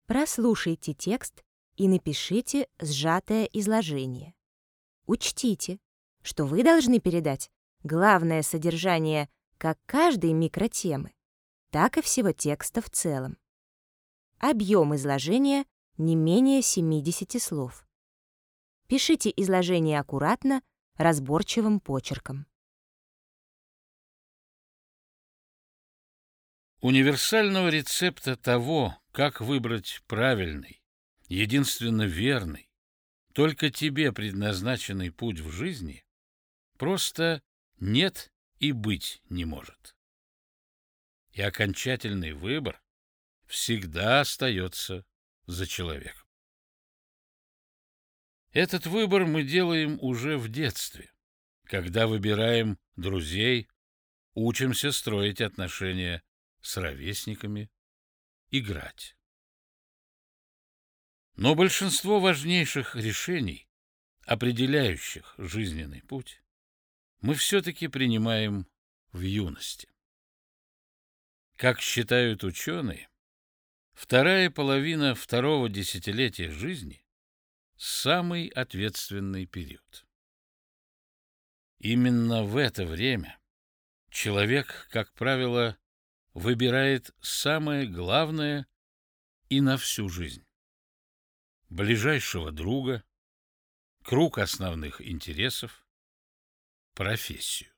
Прослушайте текст и напишите сжатое изложение. Учтите, что вы должны передать главное содержание как каждой микротемы, так и всего текста в целом. Объем изложения не менее 70 слов. Пишите изложение аккуратно, разборчивым почерком. Универсального рецепта того, как выбрать правильный, единственно верный, только тебе предназначенный путь в жизни, просто нет и быть не может. И окончательный выбор всегда остается за человеком. Этот выбор мы делаем уже в детстве, когда выбираем друзей, учимся строить отношения с ровесниками, играть. Но большинство важнейших решений, определяющих жизненный путь, мы все-таки принимаем в юности. Как считают ученые, вторая половина второго десятилетия жизни – самый ответственный период. Именно в это время человек, как правило, выбирает самое главное и на всю жизнь: ближайшего друга, круг основных интересов, профессию.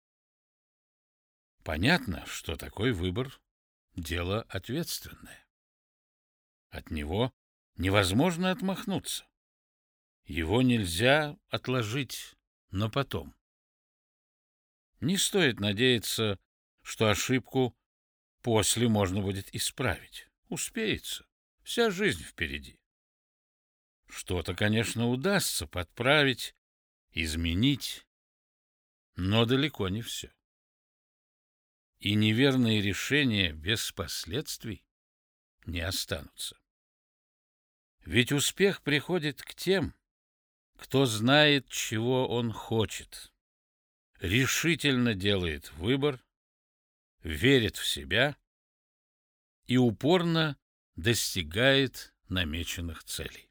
Понятно, что такой выбор – дело ответственное. От него невозможно отмахнуться. Его нельзя отложить на потом. Не стоит надеяться, что ошибку после можно будет исправить. Успеется. Вся жизнь впереди. Что-то, конечно, удастся подправить, изменить, но далеко не все. И неверные решения без последствий не останутся. Ведь успех приходит к тем, кто знает, чего он хочет, решительно делает выбор, верит в себя и упорно достигает намеченных целей.